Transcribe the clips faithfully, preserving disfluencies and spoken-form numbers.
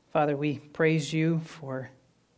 Father, we praise you for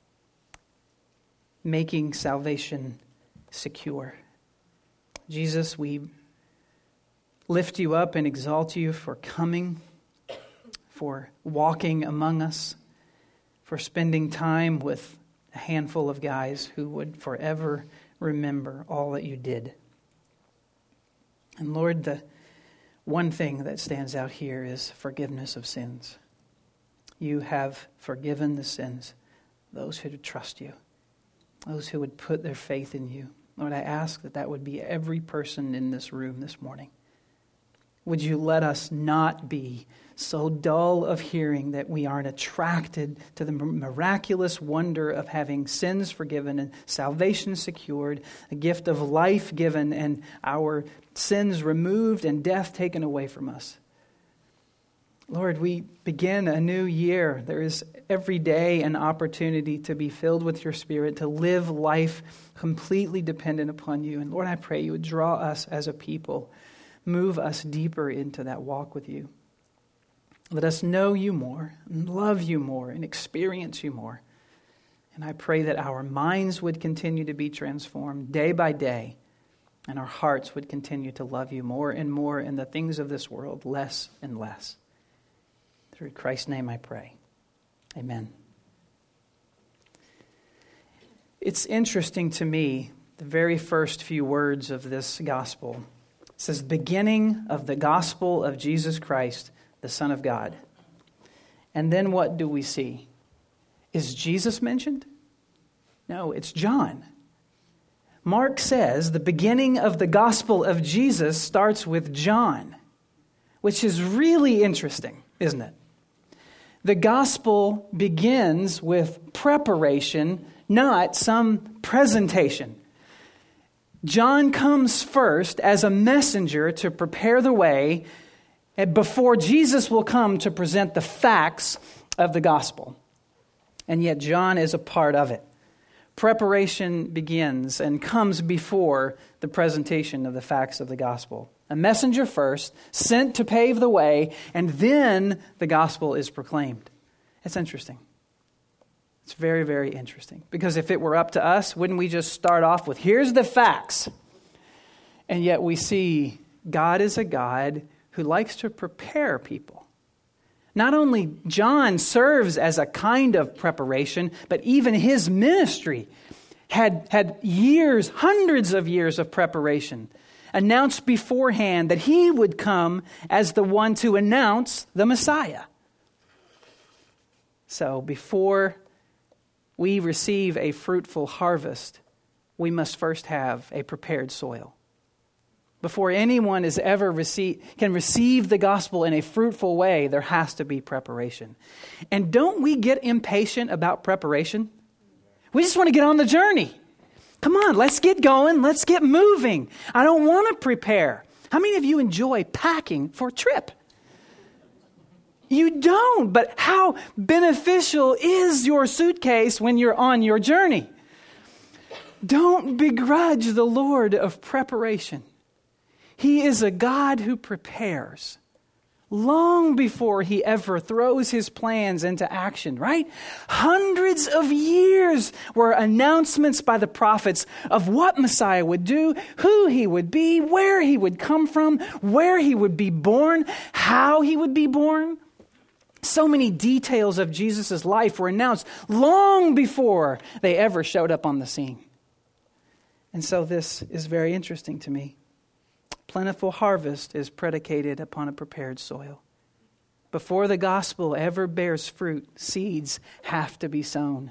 making salvation secure. Jesus, we lift you up and exalt you for coming, for walking among us, for spending time with a handful of guys who would forever remember all that you did. And Lord, the one thing that stands out here is forgiveness of sins. You have forgiven the sins, those who trust you, those who would put their faith in you. Lord, I ask that that would be every person in this room this morning. Would you let us not be so dull of hearing that we aren't attracted to the miraculous wonder of having sins forgiven and salvation secured, a gift of life given and our sins removed and death taken away from us. Lord, we begin a new year. There is every day an opportunity to be filled with your Spirit, to live life completely dependent upon you. And Lord, I pray you would draw us as a people, move us deeper into that walk with you. Let us know you more, and love you more, and experience you more. And I pray that our minds would continue to be transformed day by day, and our hearts would continue to love you more and more, and the things of this world less and less. Through Christ's name I pray. Amen. It's interesting to me, the very first few words of this gospel. It says, beginning of the gospel of Jesus Christ, the Son of God. And then what do we see? Is Jesus mentioned? No, it's John. Mark says the beginning of the gospel of Jesus starts with John, which is really interesting, isn't it? The gospel begins with preparation, not some presentation. John comes first as a messenger to prepare the way before Jesus will come to present the facts of the gospel. And yet John is a part of it. Preparation begins and comes before the presentation of the facts of the gospel. A messenger first, sent to pave the way, and then the gospel is proclaimed. It's interesting. It's very, very interesting. Because if it were up to us, wouldn't we just start off with, here's the facts? And yet we see God is a God who likes to prepare people. Not only John serves as a kind of preparation, but even his ministry had, had years, hundreds of years of preparation. Announced beforehand that he would come as the one to announce the Messiah. So before we receive a fruitful harvest, we must first have a prepared soil. Before anyone is ever receive, can receive the gospel in a fruitful way, there has to be preparation. And don't we get impatient about preparation? We just want to get on the journey. Come on, let's get going. Let's get moving. I don't want to prepare. How many of you enjoy packing for a trip? You don't, but how beneficial is your suitcase when you're on your journey? Don't begrudge the Lord of preparation. He is a God who prepares long before he ever throws his plans into action, right? Hundreds of years were announcements by the prophets of what Messiah would do, who he would be, where he would come from, where he would be born, how he would be born. So many details of Jesus' life were announced long before they ever showed up on the scene. And so this is very interesting to me. Plentiful harvest is predicated upon a prepared soil. Before the gospel ever bears fruit, seeds have to be sown.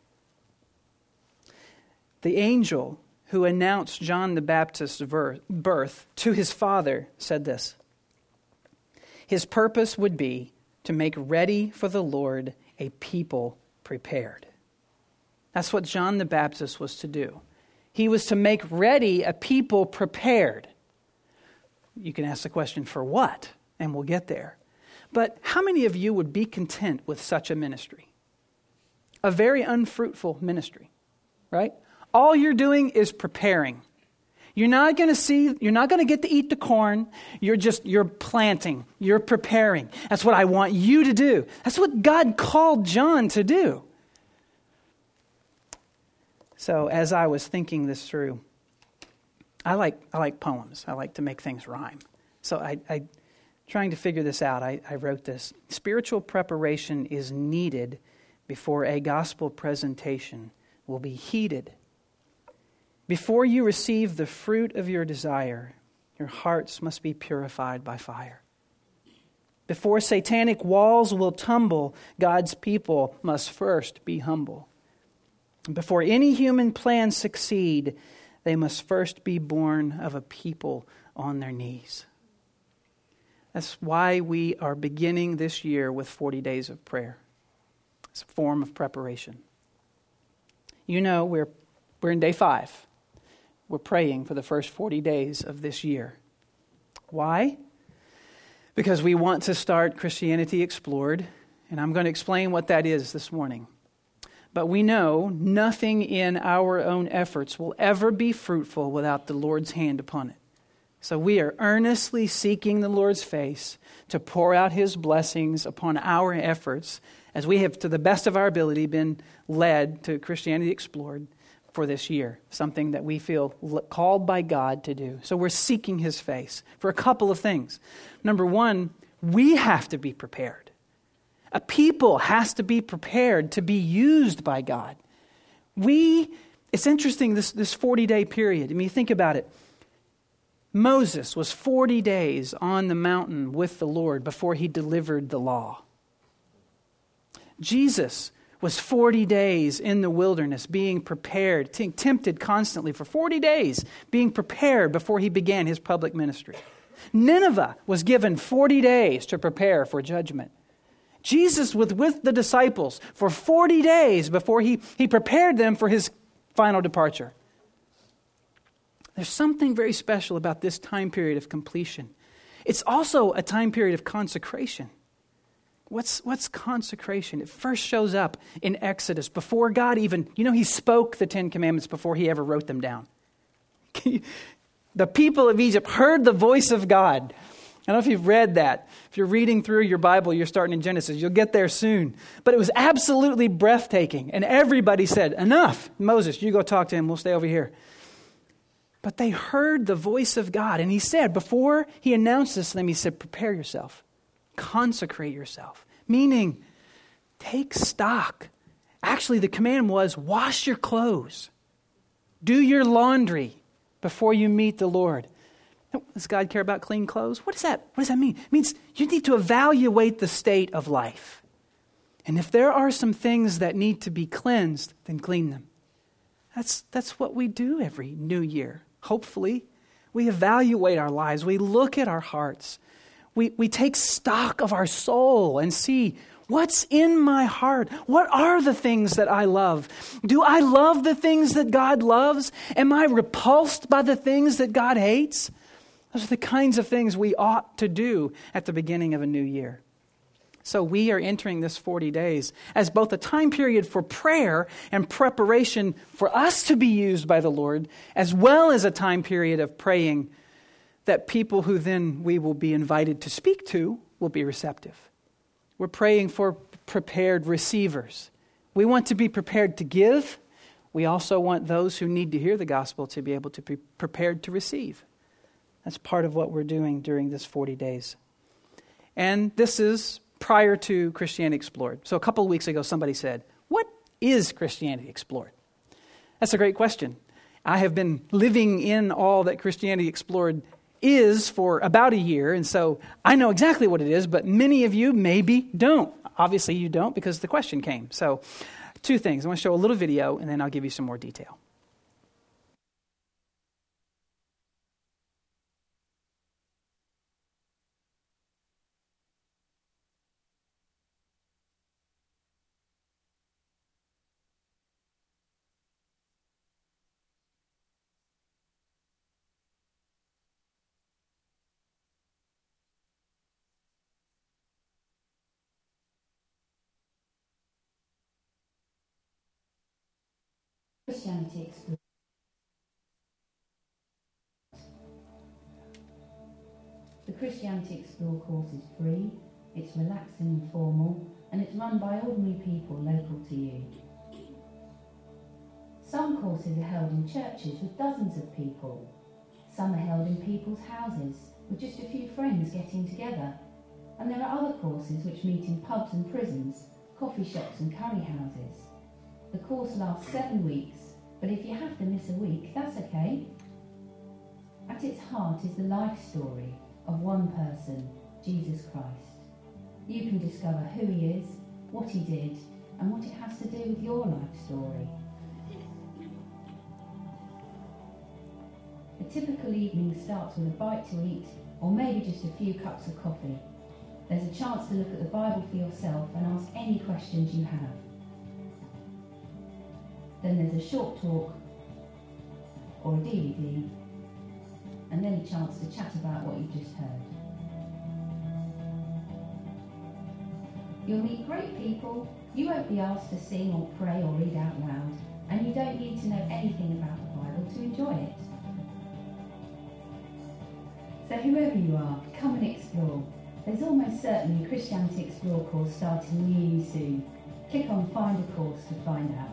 The angel who announced John the Baptist's birth to his father said this. His purpose would be to make ready for the Lord a people prepared. That's what John the Baptist was to do. He was to make ready a people prepared. You can ask the question, for what? And we'll get there. But how many of you would be content with such a ministry? A very unfruitful ministry, right? All you're doing is preparing. You're not going to see, you're not going to get to eat the corn. You're just, you're planting. You're preparing. That's what I want you to do. That's what God called John to do. So as I was thinking this through, I like I like poems. I like to make things rhyme. So I, I trying to figure this out, I, I wrote this. Spiritual preparation is needed before a gospel presentation will be heeded. Before you receive the fruit of your desire, your hearts must be purified by fire. Before satanic walls will tumble, God's people must first be humble. Before any human plans succeed, they must first be born of a people on their knees. That's why we are beginning this year with forty days of prayer. It's a form of preparation. You know, we're we're in day five. We're praying for the first forty days of this year. Why? Because we want to start Christianity Explored, and I'm going to explain what that is this morning. But we know nothing in our own efforts will ever be fruitful without the Lord's hand upon it. So we are earnestly seeking the Lord's face to pour out His blessings upon our efforts as we have, to the best of our ability, been led to Christianity Explored for this year, something that we feel called by God to do. So we're seeking His face for a couple of things. Number one, we have to be prepared. A people has to be prepared to be used by God. We, it's interesting, this, this forty-day period. I mean, think about it. Moses was forty days on the mountain with the Lord before he delivered the law. Jesus was forty days in the wilderness being prepared, t- tempted constantly for forty days, being prepared before he began his public ministry. Nineveh was given forty days to prepare for judgment. Jesus was with the disciples for forty days before he, he prepared them for his final departure. There's something very special about this time period of completion. It's also a time period of consecration. What's, what's consecration? It first shows up in Exodus before God even, you know, He spoke the Ten Commandments before He ever wrote them down. The people of Egypt heard the voice of God. I don't know if you've read that. If you're reading through your Bible, you're starting in Genesis. You'll get there soon. But it was absolutely breathtaking. And everybody said, enough. Moses, you go talk to him. We'll stay over here. But they heard the voice of God. And He said, before He announced this to them, He said, prepare yourself. Consecrate yourself. Meaning, take stock. Actually, the command was, wash your clothes. Do your laundry before you meet the Lord. Does God care about clean clothes? What does that, what does that mean? It means you need to evaluate the state of life. And if there are some things that need to be cleansed, then clean them. That's, that's what we do every new year. Hopefully, we evaluate our lives. We look at our hearts. We, we take stock of our soul and see what's in my heart. What are the things that I love? Do I love the things that God loves? Am I repulsed by the things that God hates? Those are the kinds of things we ought to do at the beginning of a new year. So we are entering this forty days as both a time period for prayer and preparation for us to be used by the Lord, as well as a time period of praying that people who then we will be invited to speak to will be receptive. We're praying for prepared receivers. We want to be prepared to give. We also want those who need to hear the gospel to be able to be prepared to receive. That's part of what we're doing during this forty days. And this is prior to Christianity Explored. So a couple of weeks ago, somebody said, what is Christianity Explored? That's a great question. I have been living in all that Christianity Explored is for about a year, and so I know exactly what it is, but many of you maybe don't. Obviously you don't because the question came. So two things. I want to show a little video, and then I'll give you some more detail. Christianity Explored. Christianity Explore course is free, it's relaxed and informal, and it's run by ordinary people local to you. Some courses are held in churches with dozens of people. Some are held in people's houses with just a few friends getting together. And there are other courses which meet in pubs and prisons, coffee shops and curry houses. The course lasts seven weeks, but if you have to miss a week, that's okay. At its heart is the life story of one person, Jesus Christ. You can discover who he is, what he did, and what it has to do with your life story. A typical evening starts with a bite to eat, or maybe just a few cups of coffee. There's a chance to look at the Bible for yourself and ask any questions you have. Then there's a short talk, or a D V D, and then a chance to chat about what you've just heard. You'll meet great people, you won't be asked to sing or pray or read out loud, and you don't need to know anything about the Bible to enjoy it. So whoever you are, come and explore. There's almost certainly a Christianity Explore course starting near you soon. Click on Find a Course to find out.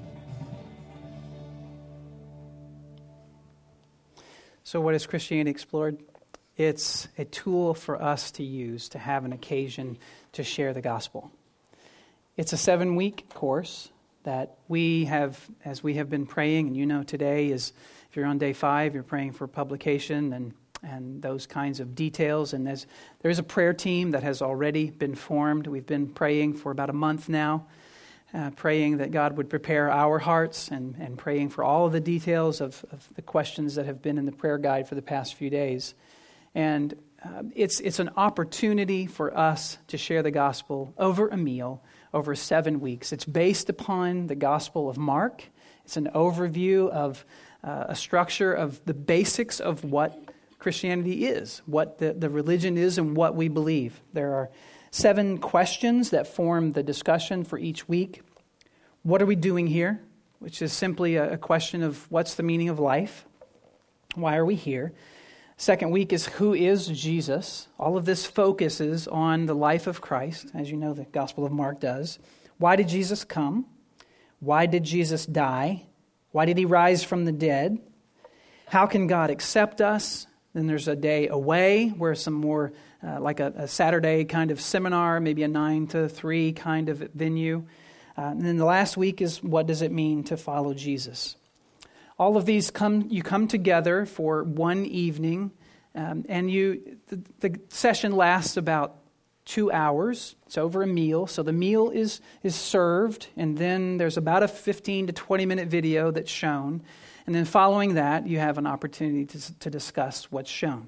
So what is Christianity Explored? It's a tool for us to use to have an occasion to share the gospel. It's a seven-week course that we have, as we have been praying, and you know today is, if you're on day five, you're praying for publication and and those kinds of details. And there's, there is a prayer team that has already been formed. We've been praying for about a month now, uh, praying that God would prepare our hearts and, and praying for all of the details of, of the questions that have been in the prayer guide for the past few days. And uh, it's it's an opportunity for us to share the gospel over a meal, over seven weeks. It's based upon the Gospel of Mark. It's an overview of uh, a structure of the basics of what Christianity is, what the, the religion is, and what we believe. There are seven questions that form the discussion for each week. What are we doing here? Which is simply a, a question of what's the meaning of life? Why are we here? Second week is who is Jesus? All of this focuses on the life of Christ, as you know the Gospel of Mark does. Why did Jesus come? Why did Jesus die? Why did he rise from the dead? How can God accept us? Then there's a day away where some more, uh, like a, a Saturday kind of seminar, maybe a nine to three kind of venue. Uh, and then the last week is what does it mean to follow Jesus? All of these come, you come together for one evening, um, and you the, the session lasts about two hours. It's over a meal, so the meal is is served, and then there's about a fifteen to twenty minute video that's shown. And then following that, you have an opportunity to, to discuss what's shown.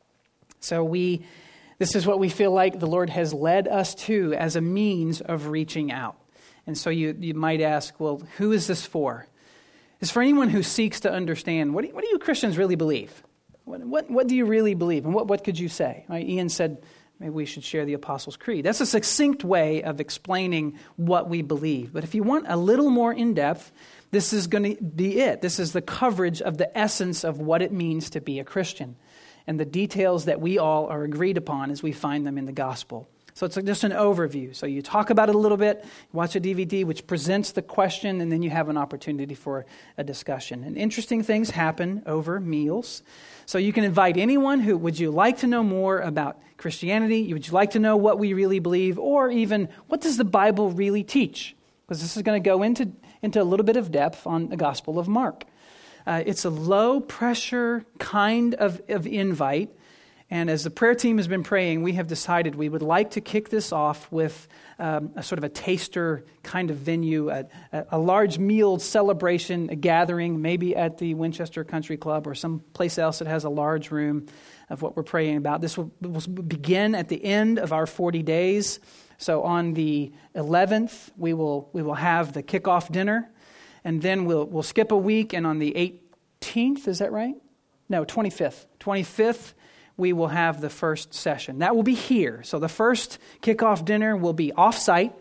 So we, this is what we feel like the Lord has led us to as a means of reaching out. And so you, you might ask, well, who is this for? It's for anyone who seeks to understand, what do, what do you Christians really believe? What, what, what do you really believe? And what, what could you say? Right? Ian said, maybe we should share the Apostles' Creed. That's a succinct way of explaining what we believe. But if you want a little more in-depth, this is going to be it. This is the coverage of the essence of what it means to be a Christian and the details that we all are agreed upon as we find them in the gospel. So it's just an overview. So you talk about it a little bit, watch a D V D which presents the question, and then you have an opportunity for a discussion. And interesting things happen over meals. So you can invite anyone who, would you like to know more about Christianity? Would you like to know what we really believe? Or even, what does the Bible really teach? Because this is going to go into, into a little bit of depth on the Gospel of Mark. Uh, it's a low-pressure kind of, of invite. And as the prayer team has been praying, we have decided we would like to kick this off with um, a sort of a taster kind of venue, a, a large meal celebration, a gathering, maybe at the Winchester Country Club or some place else that has a large room of what we're praying about. This will, will begin at the end of our forty days. So on the eleventh, we will we will have the kickoff dinner, and then we'll we'll skip a week, and on the eighteenth, is that right? No, twenty-fifth. twenty-fifth. We will have the first session. That will be here. So the first kickoff dinner will be off-site,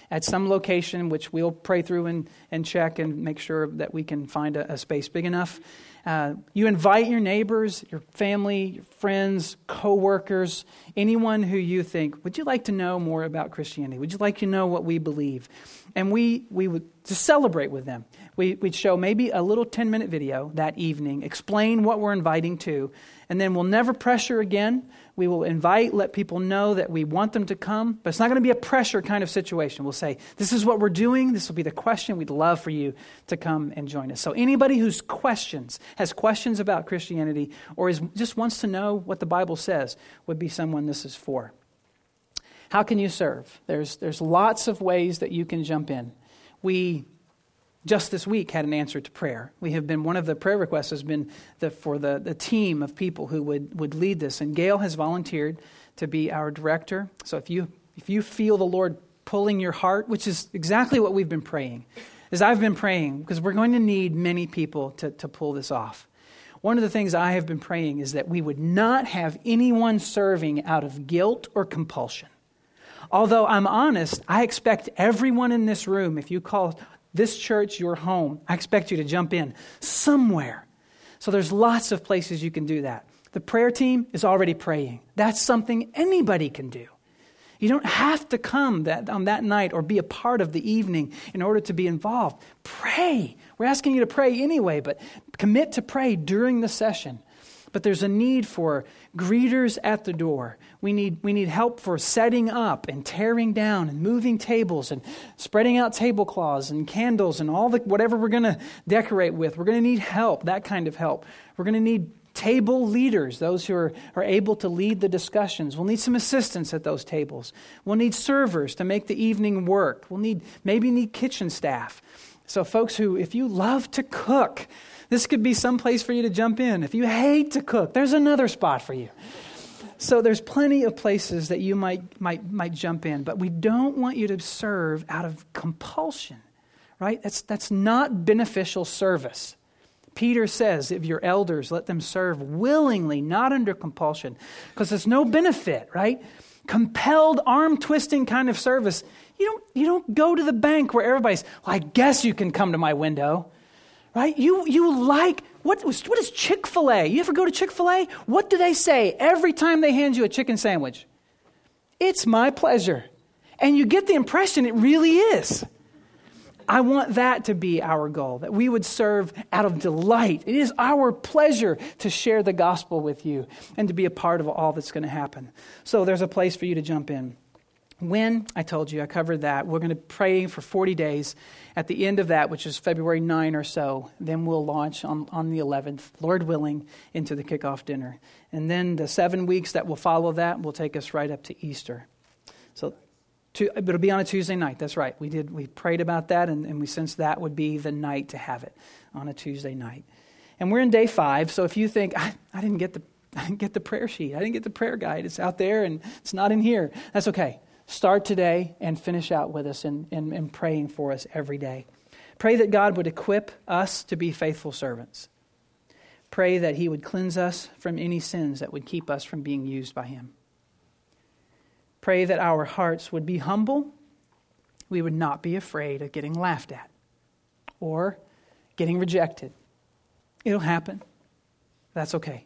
at some location, which we'll pray through and, and check and make sure that we can find a, a space big enough. Uh, you invite your neighbors, your family, your friends, co-workers, anyone who you think, would you like to know more about Christianity? Would you like to know what we believe? And we we would just celebrate with them. We, we'd show maybe a little ten-minute video that evening, explain what we're inviting to, and then we'll never pressure again. We will invite, let people know that we want them to come, but it's not going to be a pressure kind of situation. We'll say, this is what we're doing. This will be the question. We'd love for you to come and join us. So anybody who's questions, has questions about Christianity, or is just wants to know what the Bible says, would be someone this is for. How can you serve? There's, there's lots of ways that you can jump in. We just this week had an answer to prayer. We have been, one of the prayer requests has been the, for the, the team of people who would, would lead this. And Gail has volunteered to be our director. So if you if you feel the Lord pulling your heart, which is exactly what we've been praying, as I've been praying, because we're going to need many people to, to pull this off. One of the things I have been praying is that we would not have anyone serving out of guilt or compulsion. Although I'm honest, I expect everyone in this room, if you call this church your home, I expect you to jump in somewhere. So there's lots of places you can do that. The prayer team is already praying. That's something anybody can do. You don't have to come that on that night or be a part of the evening in order to be involved. Pray. We're asking you to pray anyway, but commit to pray during the session. But there's a need for greeters at the door. We need we need help for setting up and tearing down and moving tables and spreading out tablecloths and candles and all the whatever we're going to decorate with. We're going to need help, that kind of help. We're going to need table leaders, those who are, are able to lead the discussions. We'll need some assistants at those tables. We'll need servers to make the evening work. We'll need maybe need kitchen staff. So folks who, if you love to cook, this could be some place for you to jump in. If you hate to cook, there's another spot for you. So there's plenty of places that you might might might jump in, but we don't want you to serve out of compulsion, right? That's that's not beneficial service. Peter says, if your elders, let them serve willingly, not under compulsion, because there's no benefit, right? Compelled, arm-twisting kind of service. You don't you don't go to the bank where everybody's, well, I guess you can come to my window. Right? You you like, what, what is Chick-fil-A? You ever go to Chick-fil-A? What do they say every time they hand you a chicken sandwich? It's my pleasure. And you get the impression it really is. I want that to be our goal, that we would serve out of delight. It is our pleasure to share the gospel with you and to be a part of all that's going to happen. So there's a place for you to jump in. When, I told you, I covered that. We're going to pray for forty days. At the end of that, which is February ninth or so, then we'll launch on, on the eleventh, Lord willing, into the kickoff dinner. And then the seven weeks that will follow that will take us right up to Easter. So to, it'll be on a Tuesday night. That's right. We did. We prayed about that, and, and we sensed that would be the night to have it, on a Tuesday night. And we're in day five, so if you think, I, I didn't get the I didn't get the prayer sheet, I didn't get the prayer guide, it's out there and it's not in here, that's okay. Start today and finish out with us in, in, in praying for us every day. Pray that God would equip us to be faithful servants. Pray that He would cleanse us from any sins that would keep us from being used by Him. Pray that our hearts would be humble. We would not be afraid of getting laughed at or getting rejected. It'll happen. That's okay.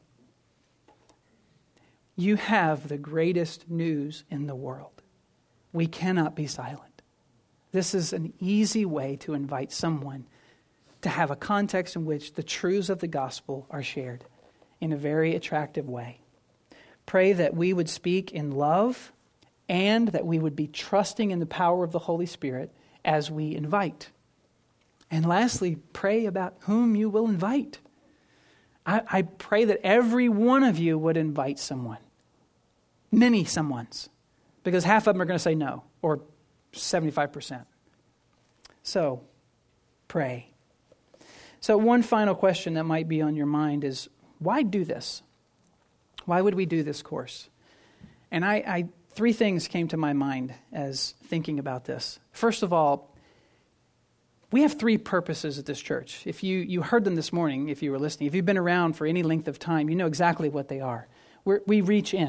You have the greatest news in the world. We cannot be silent. This is an easy way to invite someone to have a context in which the truths of the gospel are shared in a very attractive way. Pray that we would speak in love and that we would be trusting in the power of the Holy Spirit as we invite. And lastly, pray about whom you will invite. I, I pray that every one of you would invite someone. Many someones. Because half of them are going to say no, or seventy-five percent. So, pray. So one final question that might be on your mind is, why do this? Why would we do this course? And I, I three things came to my mind as thinking about this. First of all, we have three purposes at this church. If you, you heard them this morning, if you were listening, if you've been around for any length of time, you know exactly what they are. We're, we reach in.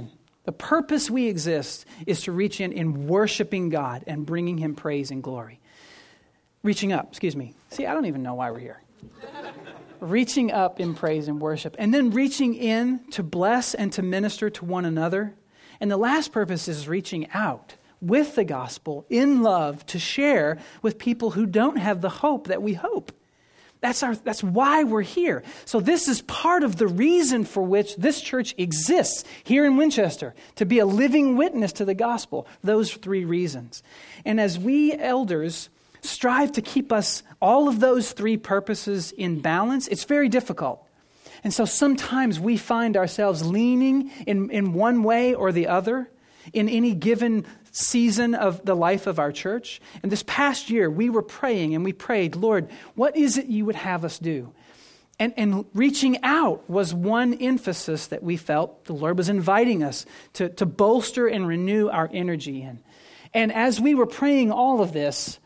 The purpose we exist is to reach in in worshiping God and bringing him praise and glory. Reaching up, excuse me. See, I don't even know why we're here. Reaching up in praise and worship. And then reaching in to bless and to minister to one another. And the last purpose is reaching out with the gospel in love to share with people who don't have the hope that we hope. That's our. That's why we're here. So this is part of the reason for which this church exists here in Winchester, to be a living witness to the gospel. Those three reasons. And as we elders strive to keep us, all of those three purposes in balance, it's very difficult. And so sometimes we find ourselves leaning in, in one way or the other in any given season of the life of our church. And this past year, we were praying and we prayed, Lord, what is it you would have us do? And, and reaching out was one emphasis that we felt the Lord was inviting us to, to bolster and renew our energy in. And as we were praying all of this,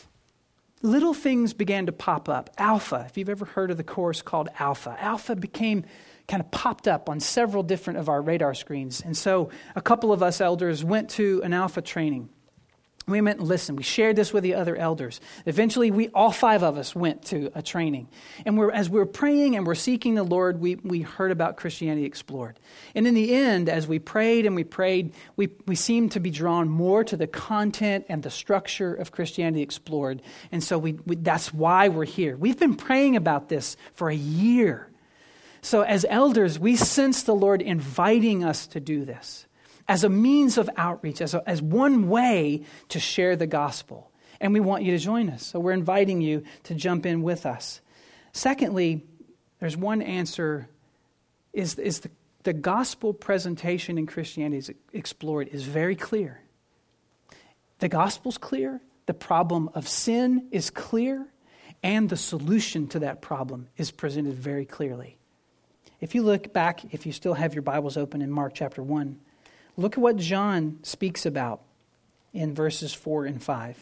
little things began to pop up. Alpha, if you've ever heard of the course called Alpha. Alpha became kind of popped up on several different of our radar screens. And so a couple of us elders went to an Alpha training. We went and listened. We shared this with the other elders. Eventually, we all five of us went to a training. And we're, as we were praying and we're seeking the Lord, we, we heard about Christianity Explored. And in the end, as we prayed and we prayed, we, we seemed to be drawn more to the content and the structure of Christianity Explored. And so we, we that's why we're here. We've been praying about this for a year. So as elders, we sense the Lord inviting us to do this as a means of outreach, as, a, as one way to share the gospel. And we want you to join us. So we're inviting you to jump in with us. Secondly, there's one answer, is, is the, the gospel presentation in Christianity Explored is very clear. The gospel's clear, the problem of sin is clear, and the solution to that problem is presented very clearly. If you look back, if you still have your Bibles open in Mark chapter one, look at what John speaks about in verses four and five.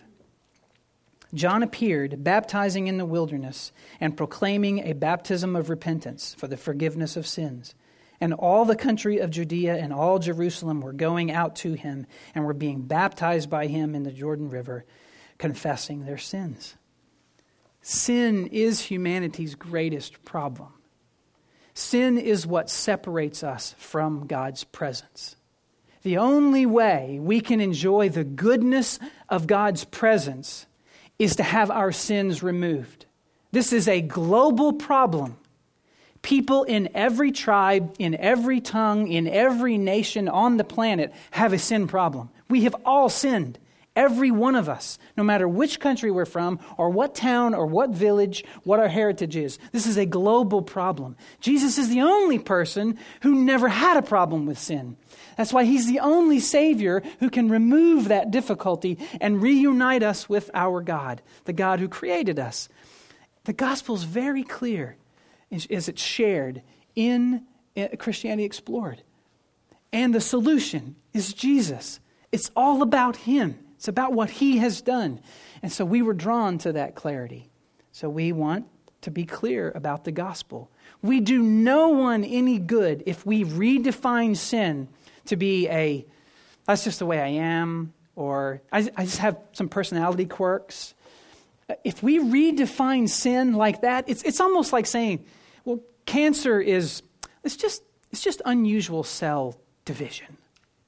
John appeared, baptizing in the wilderness and proclaiming a baptism of repentance for the forgiveness of sins. And all the country of Judea and all Jerusalem were going out to him and were being baptized by him in the Jordan River, confessing their sins. Sin is humanity's greatest problem. Sin is what separates us from God's presence. The only way we can enjoy the goodness of God's presence is to have our sins removed. This is a global problem. People in every tribe, in every tongue, in every nation on the planet have a sin problem. We have all sinned. Every one of us, no matter which country we're from, or what town, or what village, what our heritage is. This is a global problem. Jesus is the only person who never had a problem with sin. That's why he's the only Savior who can remove that difficulty and reunite us with our God, the God who created us. The gospel is very clear as it's shared in Christianity Explored. And the solution is Jesus. It's all about him. It's about what he has done. And so we were drawn to that clarity. So we want to be clear about the gospel. We do no one any good if we redefine sin to be a, that's just the way I am, or I, I just have some personality quirks. If we redefine sin like that, it's it's almost like saying, well, cancer is, it's just it's just unusual cell division.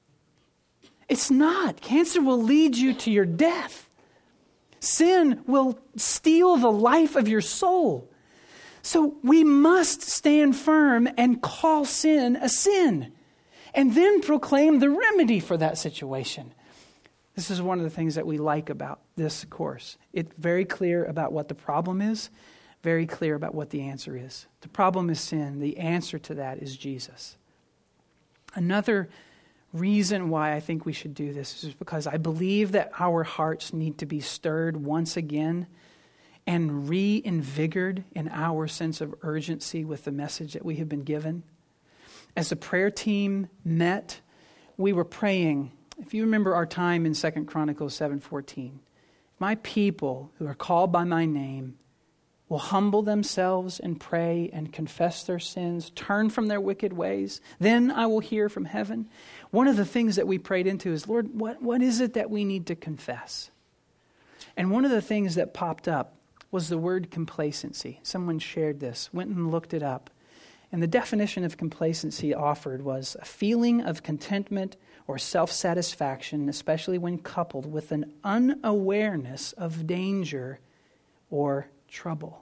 It's not. Cancer will lead you to your death. Sin will steal the life of your soul. So we must stand firm and call sin a sin, and then proclaim the remedy for that situation. This is one of the things that we like about this course. It's very clear about what the problem is, very clear about what the answer is. The problem is sin. The answer to that is Jesus. Another reason why I think we should do this is because I believe that our hearts need to be stirred once again and reinvigorated in our sense of urgency with the message that we have been given. As the prayer team met, we were praying. If you remember our time in Second Chronicles seven fourteen, my people who are called by my name will humble themselves and pray and confess their sins, turn from their wicked ways, then I will hear from heaven. One of the things that we prayed into is, Lord, what, what is it that we need to confess? And one of the things that popped up was the word complacency. Someone shared this, went and looked it up. And the definition of complacency offered was a feeling of contentment or self-satisfaction, especially when coupled with an unawareness of danger or trouble.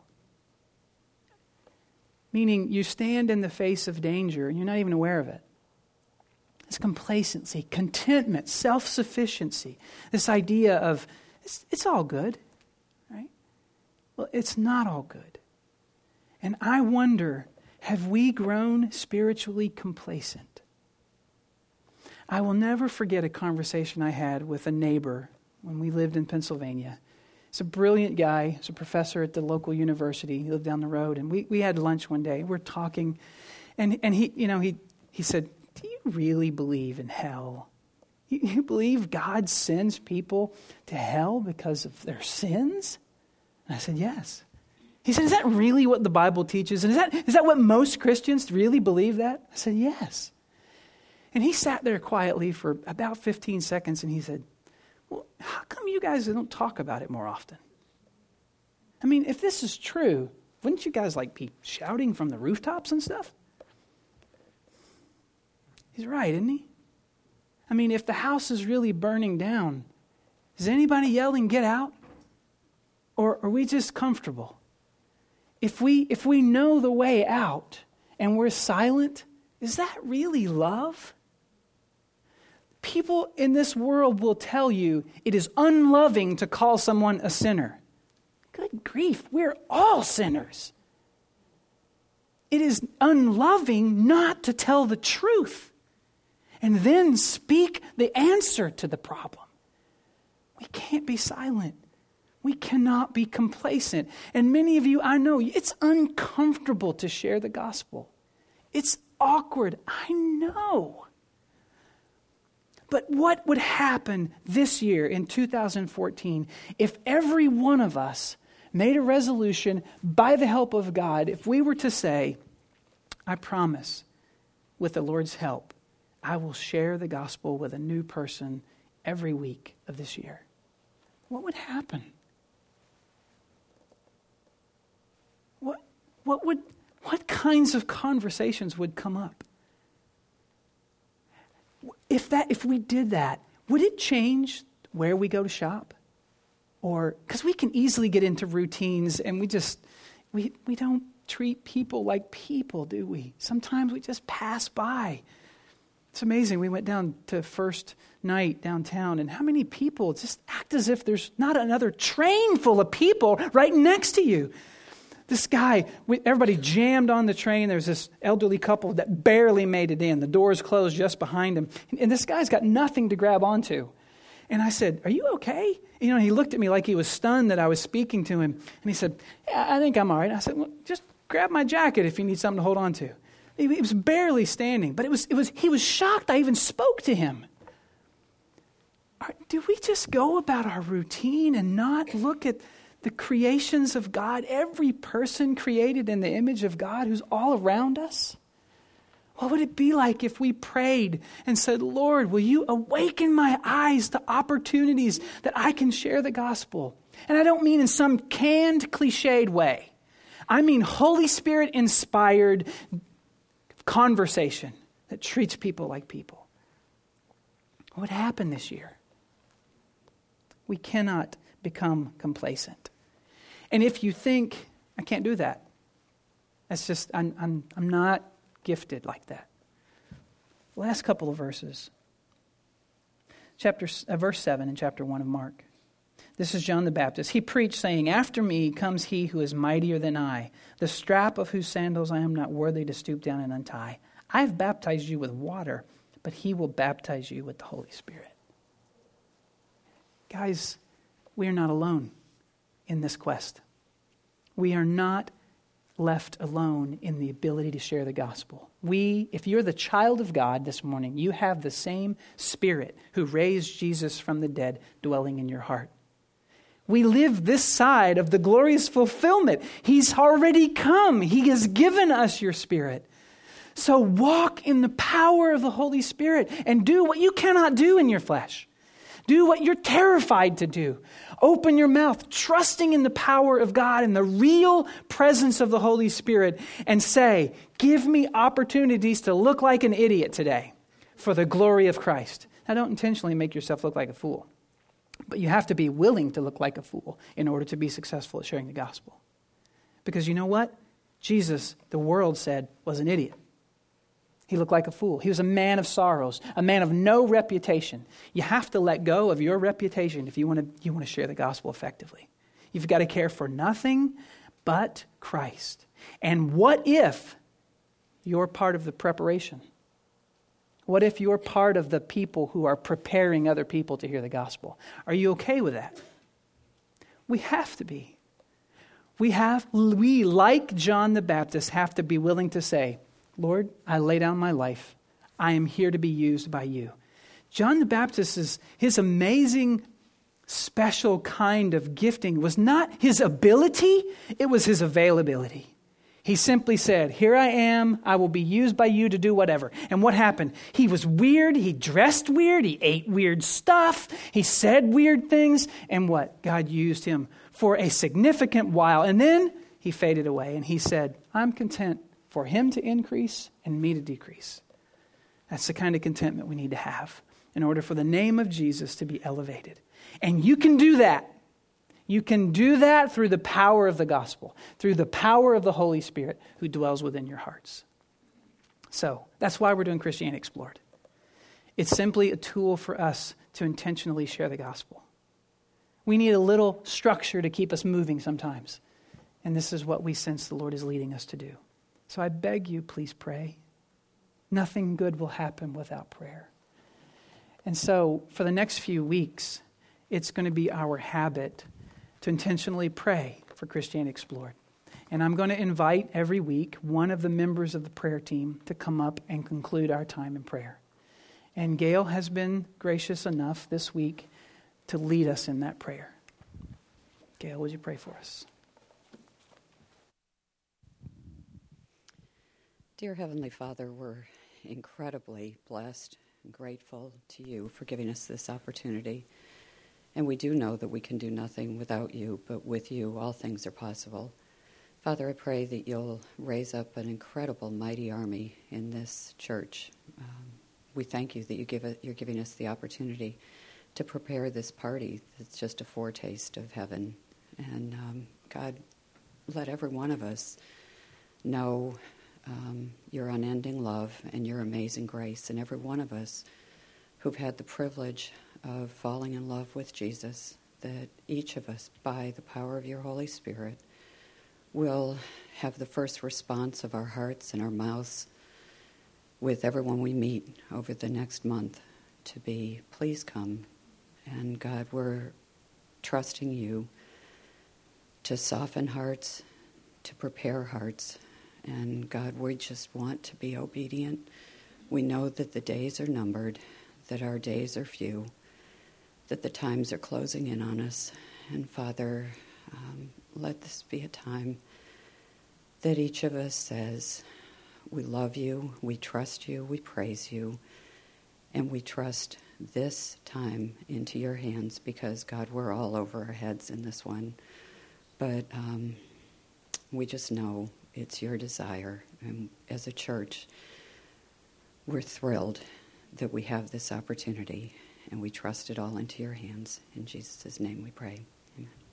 Meaning you stand in the face of danger and you're not even aware of it. It's complacency, contentment, self-sufficiency. This idea of, it's, it's all good, right? Well, it's not all good. And I wonder, have we grown spiritually complacent? I will never forget a conversation I had with a neighbor when we lived in Pennsylvania. He's a brilliant guy. He's a professor at the local university. He lived down the road. And we, we had lunch one day. We're talking. And and he, you know, he, he said, do you really believe in hell? You, you believe God sends people to hell because of their sins? And I said, yes. He said, is that really what the Bible teaches? And is that is that what most Christians really believe that? I said, yes. And he sat there quietly for about fifteen seconds and he said, well, how come you guys don't talk about it more often? I mean, if this is true, wouldn't you guys like be shouting from the rooftops and stuff? He's right, isn't he? I mean, if the house is really burning down, is anybody yelling, get out? Or are we just comfortable? If we if we know the way out and we're silent, is that really love? People in this world will tell you it is unloving to call someone a sinner. Good grief, we're all sinners. It is unloving not to tell the truth and then speak the answer to the problem. We can't be silent. We cannot be complacent. And many of you, I know, it's uncomfortable to share the gospel. It's awkward, I know. But what would happen this year in two thousand fourteen if every one of us made a resolution by the help of God, if we were to say, I promise, with the Lord's help, I will share the gospel with a new person every week of this year? What would happen? What, what would, what kinds of conversations would come up? If that, if we did that, would it change where we go to shop? Or, because we can easily get into routines and we just, we, we don't treat people like people, do we? Sometimes we just pass by. It's amazing. We went down to First Night downtown, and how many people just act as if there's not another train full of people right next to you. This guy, we, everybody jammed on the train. There's this elderly couple that barely made it in. The doors closed just behind him. And, and this guy's got nothing to grab onto. And I said, are you okay? You know, he looked at me like he was stunned that I was speaking to him. And he said, yeah, I think I'm all right. I said, well, just grab my jacket if you need something to hold on to. He, he was barely standing, but it was, it was, he was shocked I even spoke to him. Are, do we just go about our routine and not look at the creations of God, every person created in the image of God who's all around us? What would it be like if we prayed and said, Lord, will you awaken my eyes to opportunities that I can share the gospel? And I don't mean in some canned, cliched way. I mean Holy Spirit inspired conversation that treats people like people. What happened this year? We cannot become complacent. And if you think, I can't do that, that's just, I'm, I'm, I'm not gifted like that. Last couple of verses. Chapter, uh, verse seven in chapter one of Mark. This is John the Baptist. He preached, saying, after me comes he who is mightier than I, the strap of whose sandals I am not worthy to stoop down and untie. I have baptized you with water, but he will baptize you with the Holy Spirit. Guys, we are not alone in this quest. We are not left alone in the ability to share the gospel. We, if you're the child of God this morning, you have the same Spirit who raised Jesus from the dead dwelling in your heart. We live this side of the glorious fulfillment. He's already come. He has given us your Spirit. So walk in the power of the Holy Spirit and do what you cannot do in your flesh. Do what you're terrified to do. Open your mouth, trusting in the power of God and the real presence of the Holy Spirit, and say, give me opportunities to look like an idiot today for the glory of Christ. Now, don't intentionally make yourself look like a fool, but you have to be willing to look like a fool in order to be successful at sharing the gospel. Because you know what? Jesus, the world said, was an idiot. He looked like a fool. He was a man of sorrows, a man of no reputation. You have to let go of your reputation if you want to you want to share the gospel effectively. You've got to care for nothing but Christ. And what if you're part of the preparation? What if you're part of the people who are preparing other people to hear the gospel? Are you okay with that? We have to be. We have, we, like John the Baptist, have to be willing to say, Lord, I lay down my life. I am here to be used by you. John the Baptist, is his amazing, special kind of gifting was not his ability, it was his availability. He simply said, here I am, I will be used by you to do whatever. And what happened? He was weird, he dressed weird, he ate weird stuff, he said weird things, and what? God used him for a significant while. And then he faded away and he said, I'm content for him to increase and me to decrease. That's the kind of contentment we need to have in order for the name of Jesus to be elevated. And you can do that. You can do that through the power of the gospel, through the power of the Holy Spirit who dwells within your hearts. So that's why we're doing Christianity Explored. It's simply a tool for us to intentionally share the gospel. We need a little structure to keep us moving sometimes. And this is what we sense the Lord is leading us to do. So I beg you, please pray. Nothing good will happen without prayer. And so for the next few weeks, it's going to be our habit to intentionally pray for Christianity Explored. And I'm going to invite every week one of the members of the prayer team to come up and conclude our time in prayer. And Gail has been gracious enough this week to lead us in that prayer. Gail, would you pray for us? Dear Heavenly Father, we're incredibly blessed and grateful to you for giving us this opportunity. And we do know that we can do nothing without you, but with you all things are possible. Father, I pray that you'll raise up an incredible, mighty army in this church. Um, we thank you that you give it, you're giving us the opportunity to prepare this party that's just a foretaste of heaven. And um, God, let every one of us know Um, your unending love and your amazing grace, and every one of us who've had the privilege of falling in love with Jesus, that each of us, by the power of your Holy Spirit, will have the first response of our hearts and our mouths with everyone we meet over the next month to be, please come. And God, we're trusting you to soften hearts, to prepare hearts. And God, we just want to be obedient. We know that the days are numbered, that our days are few, that the times are closing in on us. And Father, um, let this be a time that each of us says, we love you, we trust you, we praise you, and we trust this time into your hands because, God, we're all over our heads in this one. But um, we just know it's your desire. And as a church, we're thrilled that we have this opportunity, and we trust it all into your hands. In Jesus' name we pray. Amen.